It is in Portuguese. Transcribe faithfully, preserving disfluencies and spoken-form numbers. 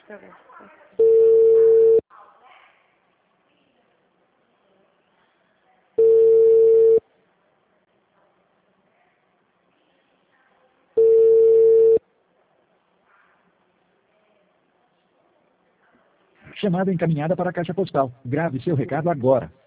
Tá bem. Chamada encaminhada para a caixa postal. Grave seu recado agora.